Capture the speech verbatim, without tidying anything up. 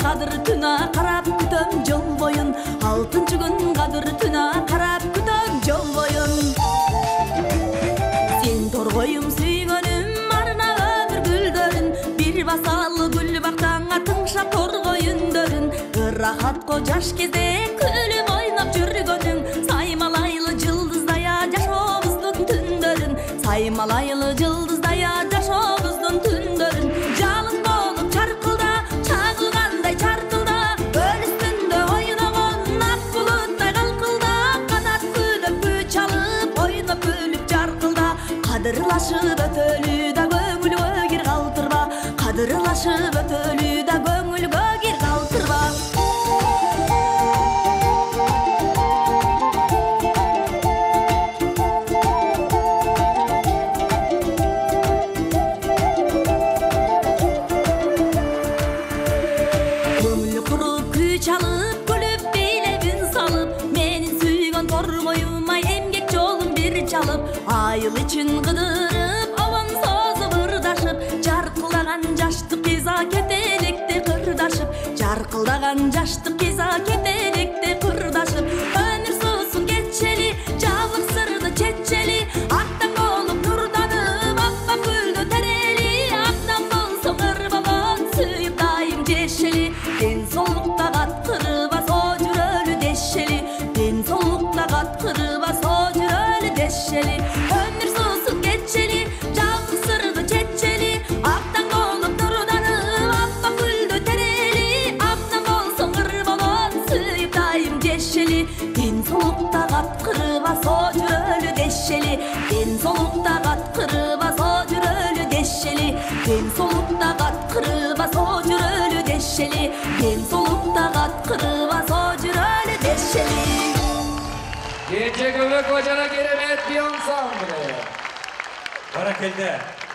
кадыр түнө карап күтөм жол боюн, алтынчы күн кадыр түнө карап күтөм жол боюн. Сен торгоюм сүйгөнүм арна өмүр гүлдөрүн, бир басалы гүл бактаңа тыңшап торгой үндөрүн. Ырахатко жаш кезде күлүп ойноп жүргөнүң, саймалайлы жылдыздай жашообуздун түндөрүн, саймалайлы жылдыздай жашообуздун түндөрүн. Жалын болуп чаркылда, чагылгандай чаркылда, өл үстүндө ойногон ак булуттай калкылда, канат күйдөп күй чалып, ойноп күлүп жаркылда. Кадырлашып өтөлү да көңүлгө кир калтырба, кадырлашып өтөлү да көңүлгө кир калтырба. Көңүл куруп күй чалып, күлүп бийлебин салып, менин сүйгөн торгоюм ай эмгек жолун бир чалып, айыл ичин кыдырып, овон созуп ырдашып, жаркылдаган жаштык кеза кетелекте кырдашып, жаркылдаган жаштык кеза кетелекте кырдашып. Өмүр суусун кечели, жабык сырды чечели, аттан болуп нурданып, аппак гүлдү терели, аттан болсоң ыр бабон сүйүп дайым жешели. Ден соолукта каткырбас о жүрөлү дешели, ден соолукта каткырбас о жүрөлү дешели. Өмүр суусун кечели, жабык сырды чечели, аттан болуп нурданып, аппак гүлдү терели, аттан болсоң ыр бабон сүйүп дайым жешели. Ден соолукта каткырбас о жүрөлү дешели, ден соолукта каткырбас о жүрөлү дешели, ден соолукта каткырбас о жүрөлү дешели, ден соолукта каткырбас о жүрөлү дешели. Кенже Көбөкова жана Керемет би ансамблы. Баракелде.